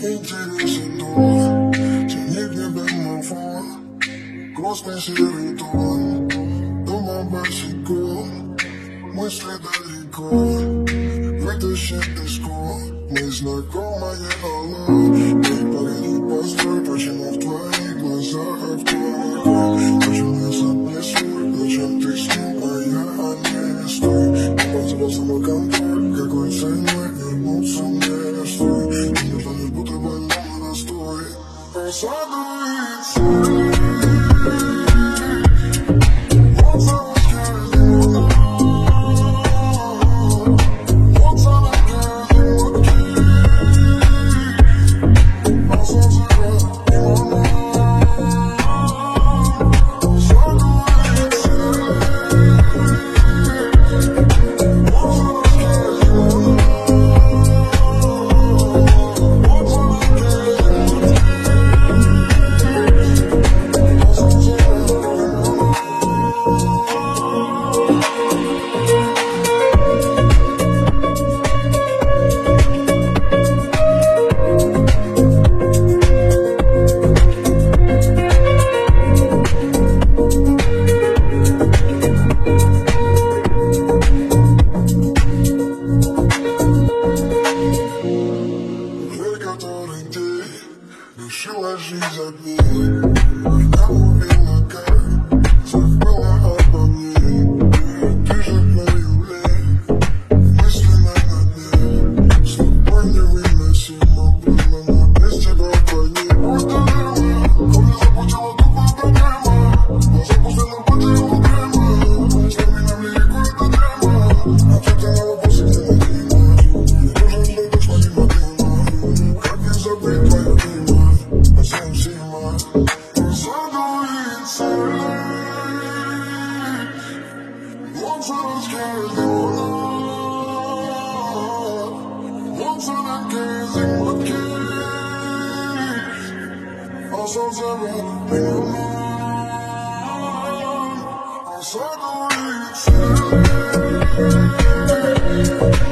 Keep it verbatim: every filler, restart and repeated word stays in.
интересен тон, тяни в небе мой фон, грустный серый тон, дома босиком, мысли далеко, вытащит песку, мы знакомые, алло. Эй, погоди, постой, почему в твоих глазах автор? Почему я записываю, зачем ты с ним, а я не стой? Я потерял самоконтроль, какой ценой вернуться мне стой. Мне тонет, будто больной настой. Посадуется. Решила жизнь забить, я увидела, как забыла обо мне. Ты же мою лень, мысленно на дне. С тобой невыносимо было, но без тебя двойник. Просто время, ко мне запутала тупая проблема. Глаза пустынно потеряла прямо. С термином лирику это дрема. Ответы на вопросы не найдено. Не нужен ждать, так что не мобильно. Как не забыть твое имя? I'm